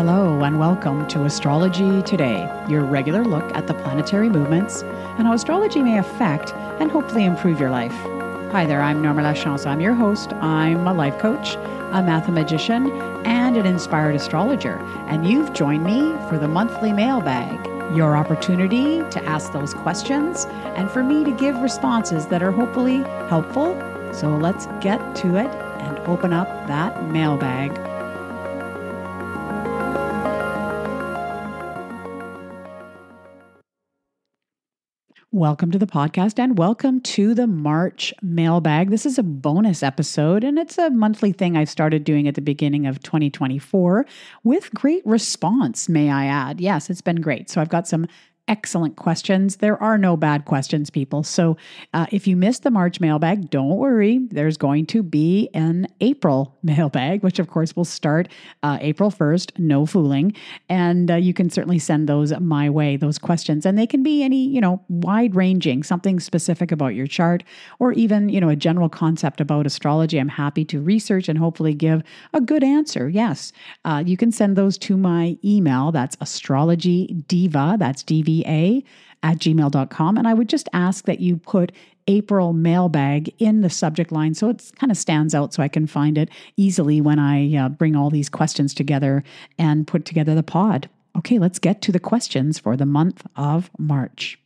Hello and welcome to Astrology Today, your regular look at the planetary movements and how astrology may affect and hopefully improve your life. Hi there, I'm Norma Lachance. I'm your host. I'm a life coach, a mathematician, and an inspired astrologer. And you've joined me for the monthly mailbag, your opportunity to ask those questions and for me to give responses that are hopefully helpful. So let's get to it and open up that mailbag. Welcome to the podcast and welcome to the March mailbag. This is a bonus episode and it's a monthly thing I started doing at the beginning of 2024 with great response, may I add. Yes, it's been great. So I've got some excellent questions. There are no bad questions, people. So if you missed the March mailbag, don't worry. There's going to be an April mailbag, which of course will start April 1st, no fooling. And you can certainly send those my way, those questions. And they can be any, wide ranging, something specific about your chart, or even, a general concept about astrology. I'm happy to research and hopefully give a good answer. Yes. You can send those to my email. That's astrologydiva. That's DVA at gmail.com. And I would just ask that you put April mailbag in the subject line so it kind of stands out so I can find it easily when I bring all these questions together and put together the pod. Okay, let's get to the questions for the month of March.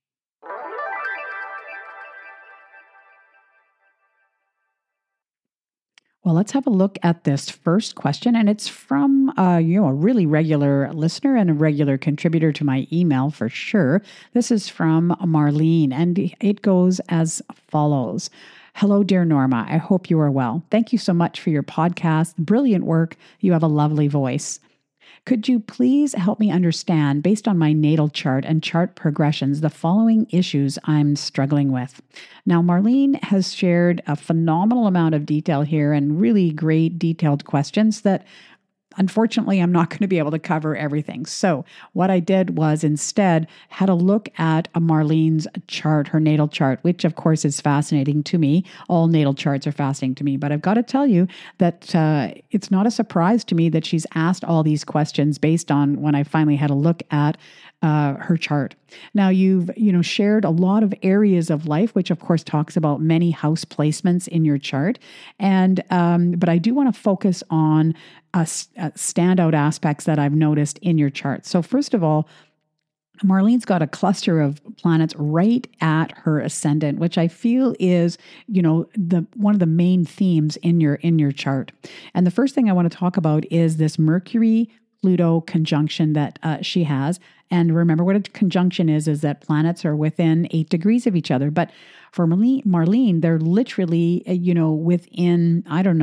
Well, let's have a look at this first question, and it's from a really regular listener and a regular contributor to my email for sure. This is from Marlene, and it goes as follows. Hello, dear Norma. I hope you are well. Thank you so much for your podcast. Brilliant work. You have a lovely voice. Could you please help me understand, based on my natal chart and chart progressions, the following issues I'm struggling with? Now, Marlene has shared a phenomenal amount of detail here and really great detailed questions that unfortunately, I'm not going to be able to cover everything. So what I did was instead had a look at Marlene's chart, her natal chart, which of course is fascinating to me. All natal charts are fascinating to me, but I've got to tell you that it's not a surprise to me that she's asked all these questions based on when I finally had a look at her chart. Now you've shared a lot of areas of life, which of course talks about many house placements in your chart, and but I do want to focus on standout aspects that I've noticed in your chart. So first of all, Marlene's got a cluster of planets right at her ascendant, which I feel is, the one of the main themes in your chart. And the first thing I want to talk about is this Mercury Pluto conjunction that she has. And remember what a conjunction is that planets are within 8 degrees of each other. But for Marlene, they're literally, within,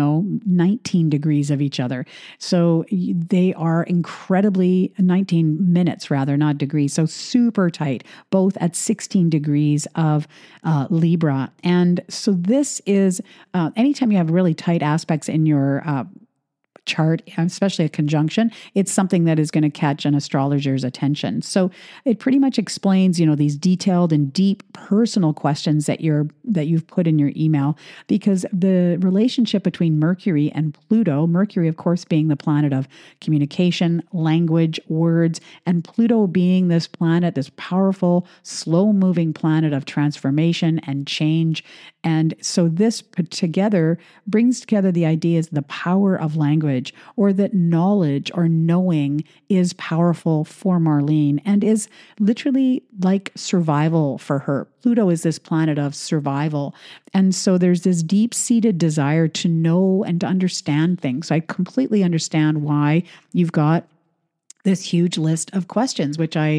19 degrees of each other. So they are incredibly, 19 minutes rather, not degrees. So super tight, both at 16 degrees of Libra. And so this is, anytime you have really tight aspects in your chart, especially a conjunction, it's something that is going to catch an astrologer's attention. So it pretty much explains, these detailed and deep personal questions that you've put in your email, because the relationship between Mercury and Pluto, Mercury, of course, being the planet of communication, language, words, and Pluto being this planet, this powerful, slow-moving planet of transformation and change. And so this put together brings together the ideas, the power of language, or that knowledge or knowing is powerful for Marlene and is literally like survival for her. Pluto is this planet of survival. And so there's this deep-seated desire to know and to understand things. So I completely understand why you've got this huge list of questions, which I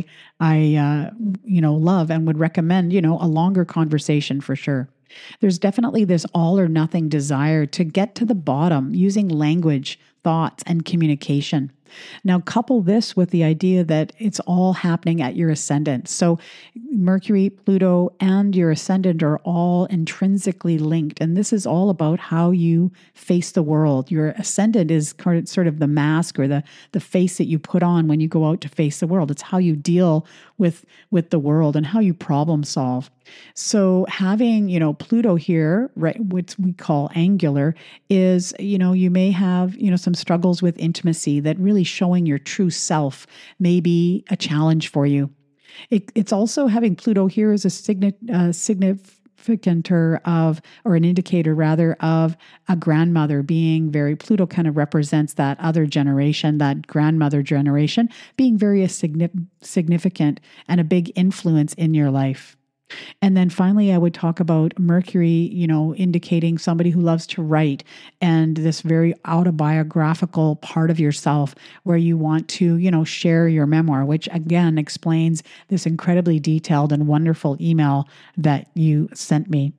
love and would recommend, a longer conversation for sure. There's definitely this all or nothing desire to get to the bottom using language, thoughts, and communication. Now, couple this with the idea that it's all happening at your ascendant. So Mercury, Pluto, and your ascendant are all intrinsically linked. And this is all about how you face the world. Your ascendant is sort of the mask or the face that you put on when you go out to face the world. It's how you deal with the world and how you problem solve. So having, Pluto here, right, what we call angular is, you may have, some struggles with intimacy that really showing your true self may be a challenge for you. It's also having Pluto here as a significanter of, or an indicator rather, of a grandmother being very, Pluto kind of represents that other generation, that grandmother generation, being very significant and a big influence in your life. And then finally, I would talk about Mercury, indicating somebody who loves to write and this very autobiographical part of yourself where you want to, share your memoir, which again explains this incredibly detailed and wonderful email that you sent me.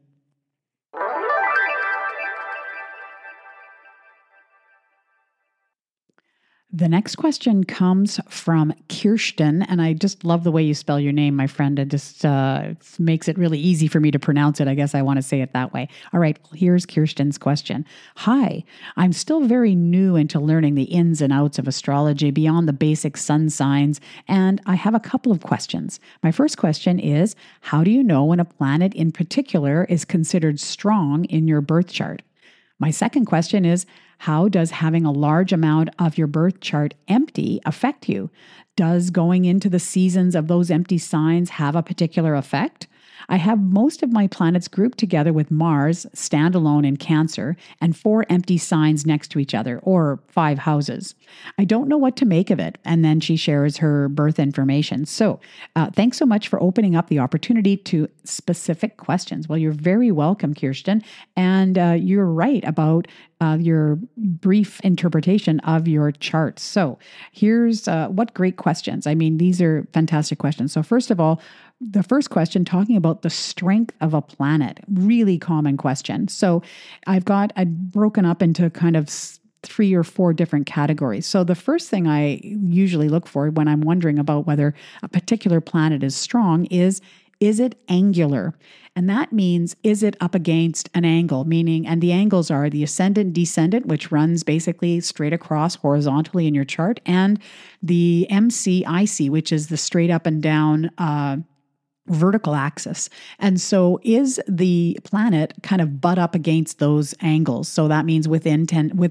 The next question comes from Kirsten, and I just love the way you spell your name, my friend. It just makes it really easy for me to pronounce it. I guess I want to say it that way. All right, well, here's Kirsten's question. Hi, I'm still very new into learning the ins and outs of astrology beyond the basic sun signs, and I have a couple of questions. My first question is, how do you know when a planet in particular is considered strong in your birth chart? My second question is, how does having a large amount of your birth chart empty affect you? Does going into the seasons of those empty signs have a particular effect? I have most of my planets grouped together with Mars standalone in Cancer and 4 empty signs next to each other, or 5 houses. I don't know what to make of it. And then she shares her birth information. So thanks so much for opening up the opportunity to specific questions. Well, you're very welcome, Kirsten. And you're right about your brief interpretation of your chart. So here's what great questions. I mean, these are fantastic questions. So first of all, the first question talking about the strength of a planet, really common question. So I've broken up into kind of 3 or 4 different categories. So the first thing I usually look for when I'm wondering about whether a particular planet is strong is it angular? And that means, is it up against an angle? Meaning, and the angles are the ascendant, descendant, which runs basically straight across horizontally in your chart, and the MCIC, which is the straight up and down vertical axis. And so is the planet kind of butt up against those angles? So that means within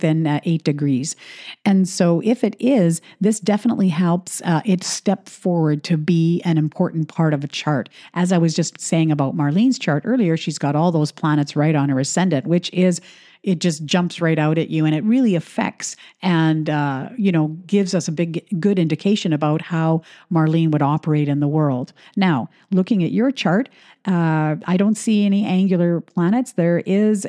8 degrees. And so if it is, this definitely helps it step forward to be an important part of a chart. As I was just saying about Marlene's chart earlier, she's got all those planets right on her ascendant, which is, it just jumps right out at you, and it really affects and gives us a good indication about how Marlene would operate in the world. Now, looking at your chart, I don't see any angular planets. There is,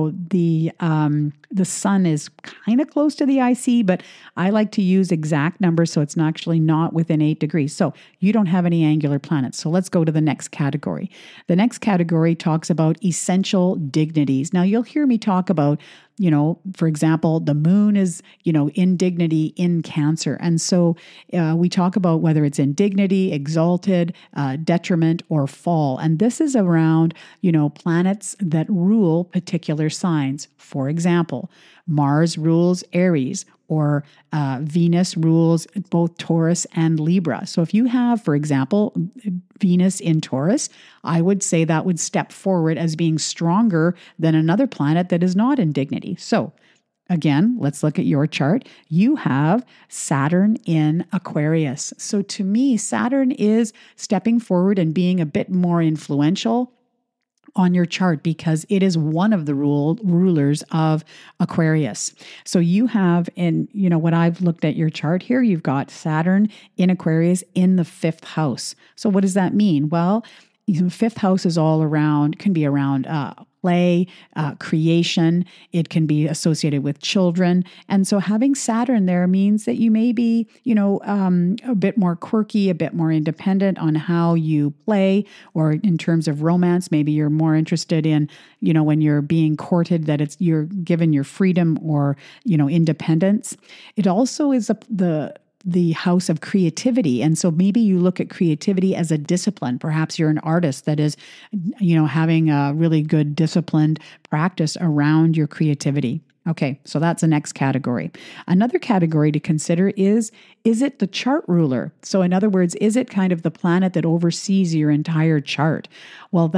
the sun is kind of close to the IC, but I like to use exact numbers, so it's actually not within 8 degrees. So you don't have any angular planets. So let's go to the next category. The next category talks about essential dignities. Now you'll hear me talk about, for example, the moon is, in dignity in Cancer. And so we talk about whether it's in dignity, exalted, detriment, or fall. And this is around, planets that rule particular signs. For example, Mars rules Aries, or Venus rules both Taurus and Libra. So if you have, for example, Venus in Taurus, I would say that would step forward as being stronger than another planet that is not in dignity. So again, let's look at your chart. You have Saturn in Aquarius. So to me, Saturn is stepping forward and being a bit more influential on your chart because it is one of the rulers of Aquarius. So you have when I've looked at your chart here, you've got Saturn in Aquarius in the 5th house. So what does that mean? Well, 5th house is can be around play, creation. It can be associated with children. And so having Saturn there means that you may be, a bit more quirky, a bit more independent on how you play, or in terms of romance, maybe you're more interested in, when you're being courted, that you're given your freedom or, independence. It also is the house of creativity. And so maybe you look at creativity as a discipline. Perhaps you're an artist that is, having a really good disciplined practice around your creativity. Okay, so that's the next category. Another category to consider is it the chart ruler? So, in other words, is it kind of the planet that oversees your entire chart? Well,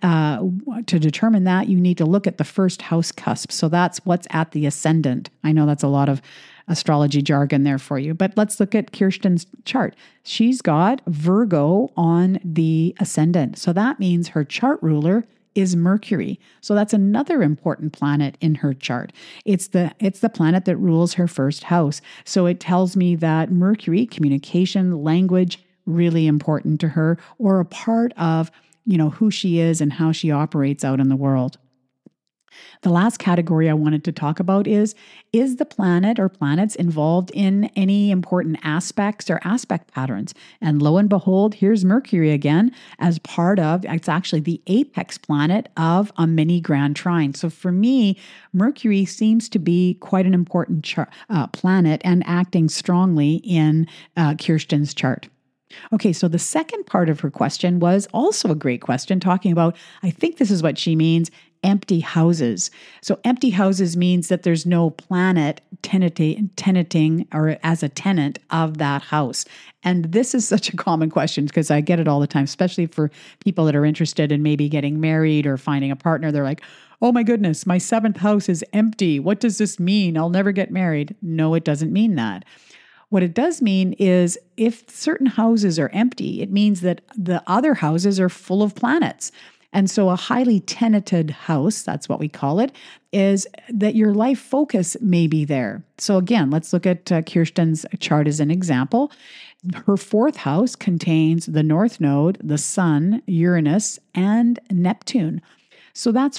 to determine that, you need to look at the first house cusp. So, that's what's at the ascendant. I know that's a lot of astrology jargon there for you, but let's look at Kirsten's chart. She's got Virgo on the ascendant. So, that means her chart ruler is Mercury. So that's another important planet in her chart. It's the planet that rules her first house. So it tells me that Mercury, communication, language, really important to her, or a part of, who she is and how she operates out in the world. The last category I wanted to talk about is the planet or planets involved in any important aspects or aspect patterns? And lo and behold, here's Mercury again as part of, it's actually the apex planet of a mini grand trine. So for me, Mercury seems to be quite an important planet and acting strongly in Kirsten's chart. Okay, so the second part of her question was also a great question, talking about, I think this is what she means, empty houses. So empty houses means that there's no planet tenanting or as a tenant of that house. And this is such a common question because I get it all the time, especially for people that are interested in maybe getting married or finding a partner. They're like, oh my goodness, my 7th house is empty. What does this mean? I'll never get married. No, it doesn't mean that. What it does mean is if certain houses are empty, it means that the other houses are full of planets. And so a highly tenanted house, that's what we call it, is that your life focus may be there. So again, let's look at Kirsten's chart as an example. Her 4th house contains the North Node, the Sun, Uranus, and Neptune. So that's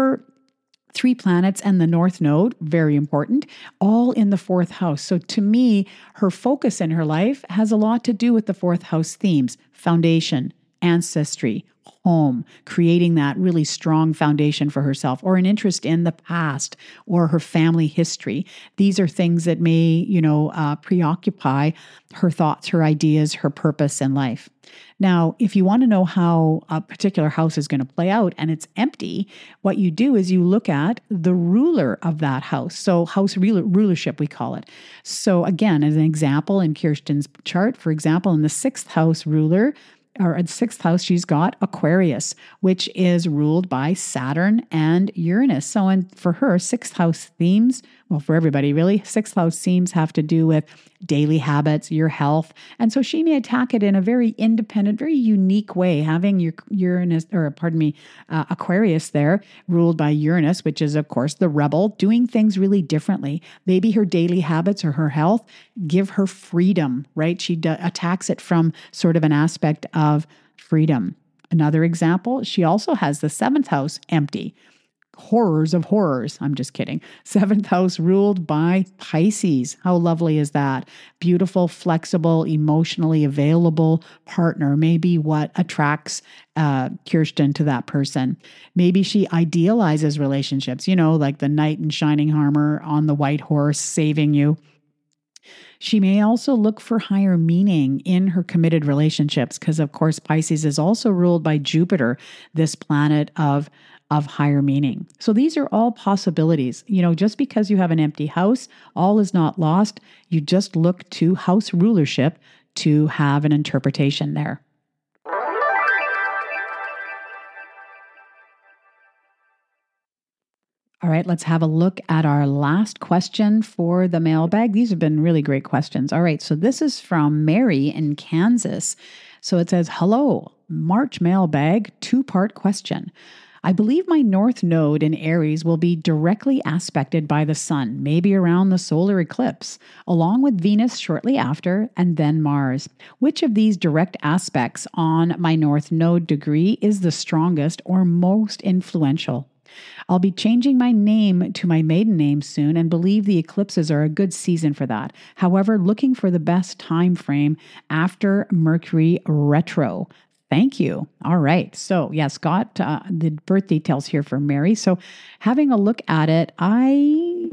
3 planets and the North Node, very important, all in the 4th house. So to me, her focus in her life has a lot to do with the 4th house themes: foundation, ancestry, home, creating that really strong foundation for herself, or an interest in the past or her family history. These are things that may, preoccupy her thoughts, her ideas, her purpose in life. Now, if you want to know how a particular house is going to play out and it's empty, what you do is you look at the ruler of that house. So house rulership, we call it. So again, as an example in Kirsten's chart, for example, in the 6th house ruler, or at 6th house, she's got Aquarius, which is ruled by Saturn and Uranus. So for her, 6th house themes, well, for everybody really, 6th house themes have to do with daily habits, your health. And so she may attack it in a very independent, very unique way, having your Aquarius there, ruled by Uranus, which is, of course, the rebel, doing things really differently. Maybe her daily habits or her health give her freedom, right? She attacks it from sort of an aspect of freedom. Another example, she also has the 7th house empty. Horrors of horrors. I'm just kidding. 7th house ruled by Pisces. How lovely is that? Beautiful, flexible, emotionally available partner may be what attracts Kirsten to that person. Maybe she idealizes relationships, like the knight in shining armor on the white horse saving you. She may also look for higher meaning in her committed relationships because, of course, Pisces is also ruled by Jupiter, this planet of higher meaning. So these are all possibilities. Just because you have an empty house, all is not lost. You just look to house rulership to have an interpretation there. All right, let's have a look at our last question for the mailbag. These have been really great questions. All right, so this is from Mary in Kansas. So it says, hello, March mailbag, 2-part question. I believe my North Node in Aries will be directly aspected by the Sun, maybe around the solar eclipse, along with Venus shortly after, and then Mars. Which of these direct aspects on my North Node degree is the strongest or most influential? I'll be changing my name to my maiden name soon and believe the eclipses are a good season for that. However, looking for the best time frame after Mercury retro. Thank you. All right. So, yes, got the birth details here for Mary. So, having a look at it, I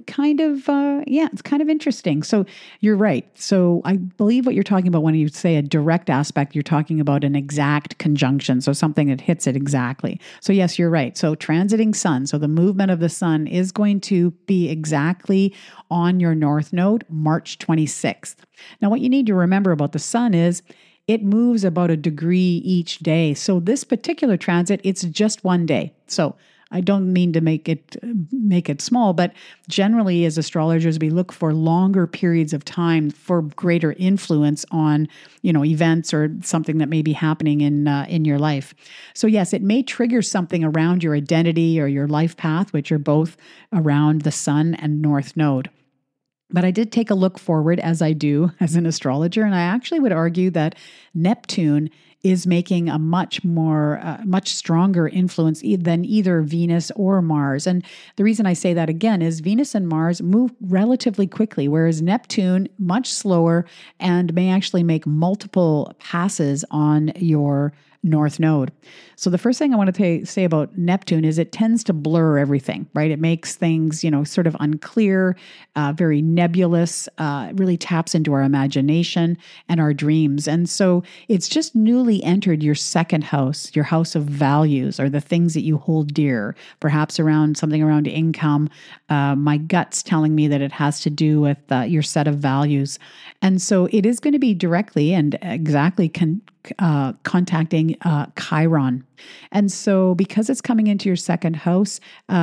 kind of, it's kind of interesting. So you're right. So I believe what you're talking about when you say a direct aspect, you're talking about an exact conjunction. So something that hits it exactly. So yes, you're right. So transiting sun. So the movement of the sun is going to be exactly on your north node, March 26th. Now, what you need to remember about the sun is it moves about a degree each day. So this particular transit, it's just one day. So I don't mean to make it small, but generally as astrologers, we look for longer periods of time for greater influence on, events or something that may be happening in your life. So yes, it may trigger something around your identity or your life path, which are both around the sun and north node. But I did take a look forward, as I do as an astrologer, and I actually would argue that Neptune is making a much stronger influence than either Venus or Mars. And the reason I say that again is Venus and Mars move relatively quickly, whereas Neptune much slower and may actually make multiple passes on your north node. So the first thing I want to say about Neptune is it tends to blur everything, right? It makes things, sort of unclear, very nebulous, really taps into our imagination and our dreams. And so it's just newly entered your second house, your house of values, or the things that you hold dear, perhaps around something around income. My gut's telling me that it has to do with your set of values. And so it is going to be directly and exactly contacting Chiron. And so because it's coming into your second house,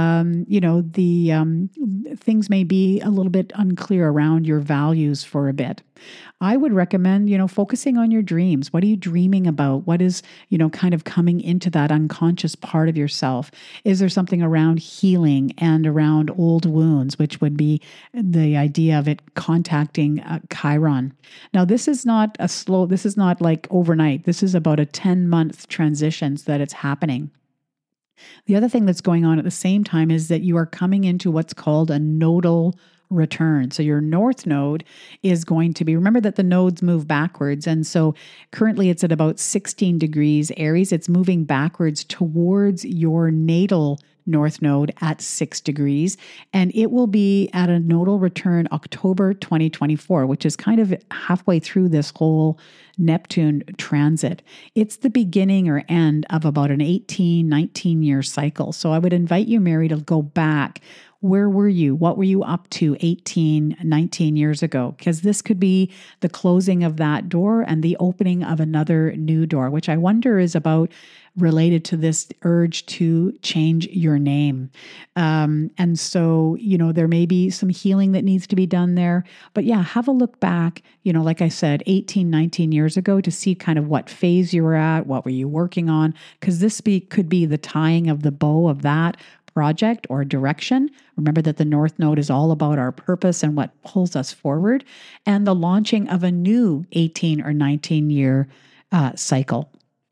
things may be a little bit unclear around your values for a bit. I would recommend, focusing on your dreams. What are you dreaming about? What is, kind of coming into that unconscious part of yourself? Is there something around healing and around old wounds, which would be the idea of it contacting Chiron? Now, this is not like overnight. This is about a 10-month transition that it's happening. The other thing that's going on at the same time is that you are coming into what's called a nodal return. So your north node is going to be, remember that the nodes move backwards. And so currently it's at about 16 degrees Aries. It's moving backwards towards your natal north node at 6 degrees. And it will be at a nodal return October 2024, which is kind of halfway through this whole Neptune transit. It's the beginning or end of about an 18, 19-year cycle. So I would invite you, Mary, to go back. Where were you? What were you up to 18, 19 years ago? Because this could be the closing of that door and the opening of another new door, which I wonder is about related to this urge to change your name. And so, there may be some healing that needs to be done there. But yeah, have a look back, like I said, 18, 19 years ago to see kind of what phase you were at, what were you working on? Because this could be the tying of the bow of that project or direction. Remember that the North Node is all about our purpose and what pulls us forward, and the launching of a new 18 or 19 year cycle.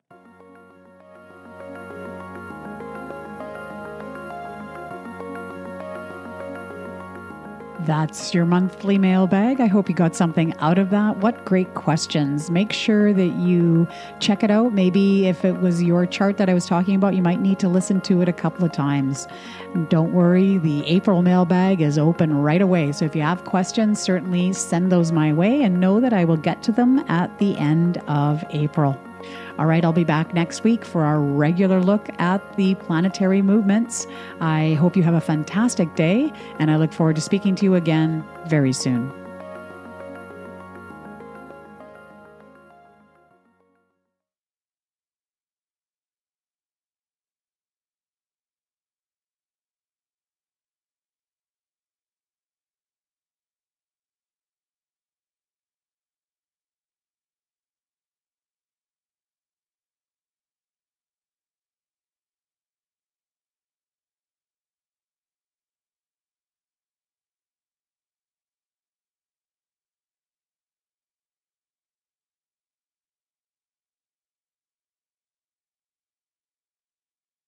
That's your monthly mailbag. I hope you got something out of that. What great questions. Make sure that you check it out. Maybe if it was your chart that I was talking about, you might need to listen to it a couple of times. Don't worry, the April mailbag is open right away. So if you have questions, certainly send those my way and know that I will get to them at the end of April. All right, I'll be back next week for our regular look at the planetary movements. I hope you have a fantastic day, and I look forward to speaking to you again very soon.